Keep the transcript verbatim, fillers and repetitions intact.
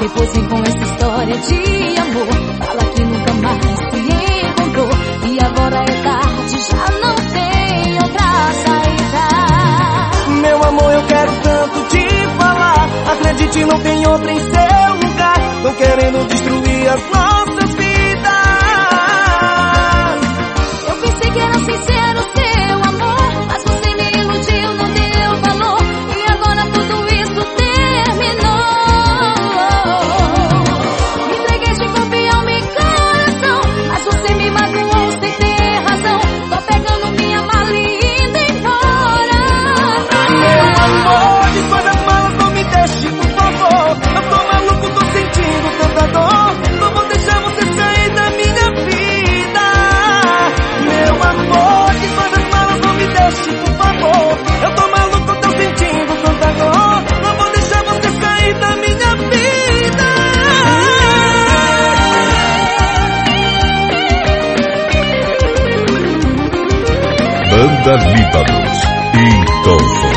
Depois vem com essa história de amor. Fala que nunca mais se encontrou. E agora é tarde, já não tem outra saída. Meu amor, eu quero tanto te falar. Acredite, não tem outra em seu lugar. Tô querendo destruir as nossas vidas. Eu pensei que era sincero seu amor, mas você me iludiu, não deu valor. E agora tudo isso terminou. Me entreguei de corpo e alma e coração, mas você me magoou sem ter razão. Tô pegando minha mala e indo embora. Meu amor, desfaz as malas, não me deixe, por favor. Eu tô maluco, tô sentindo tanta dor. Não vou deixar você sair da minha vida. Meu amor, desfaz as malas, não me deixe, por favor. Eu tô maluco, tô sentindo tanta dor. Não vou deixar você sair da minha vida. Banda Líbanos, Então